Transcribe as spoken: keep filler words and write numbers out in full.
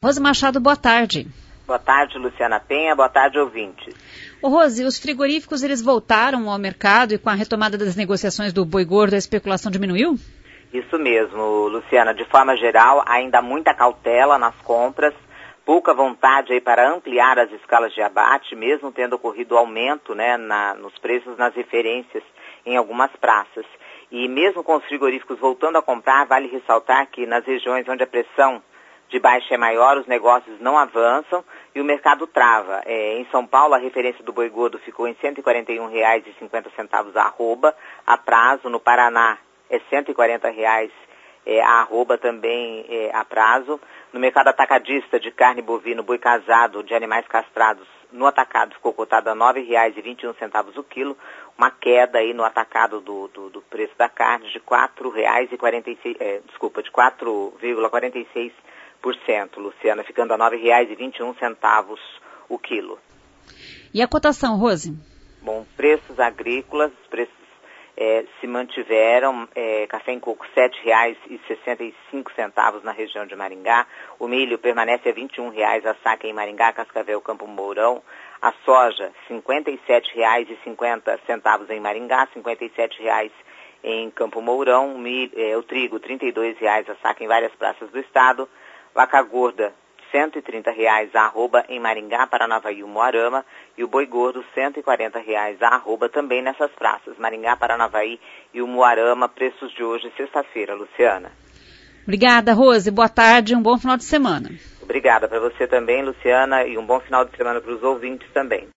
Rose Machado, boa tarde. Boa tarde, Luciana Penha. Boa tarde, ouvintes. Ô Rose, os frigoríficos eles voltaram ao mercado e com a retomada das negociações do boi gordo a especulação diminuiu? Isso mesmo, Luciana. De forma geral, ainda muita cautela nas compras, pouca vontade aí para ampliar as escalas de abate, mesmo tendo ocorrido aumento, né, na, nos preços nas referências em algumas praças. E mesmo com os frigoríficos voltando a comprar, vale ressaltar que nas regiões onde a pressão de baixa é maior, os negócios não avançam e o mercado trava. É, em São Paulo, a referência do boi gordo ficou em cento e quarenta e um reais e cinquenta centavos a arroba, a prazo. No Paraná é cento e quarenta reais é, a arroba também é, a prazo. No mercado atacadista de carne bovina, boi casado de animais castrados, no atacado ficou cotado a nove reais e vinte e um centavos o quilo, uma queda aí no atacado do, do, do preço da carne de quatro reais e quarenta e seis, é, desculpa, de quatro vírgula quarenta e seis por cento, Luciana, ficando a nove reais e vinte e um centavos o quilo. E a cotação, Rose? Bom, preços agrícolas, os preços é, se mantiveram, é, café em coco sete reais e sessenta e cinco centavos na região de Maringá, o milho permanece a vinte e um reais a saca em Maringá, Cascavel, Campo Mourão, a soja cinquenta e sete reais e cinquenta centavos em Maringá, cinquenta e sete reais em Campo Mourão, o, milho, é, o trigo trinta e dois reais a saca em várias praças do estado, vaca gorda, cento e trinta reais a arroba em Maringá, Paranavaí e Umuarama, e o boi gordo, cento e quarenta reais a arroba também nessas praças, Maringá, Paranavaí e Umuarama, preços de hoje, sexta-feira, Luciana. Obrigada, Rose. Boa tarde e um bom final de semana. Obrigada para você também, Luciana, e um bom final de semana para os ouvintes também.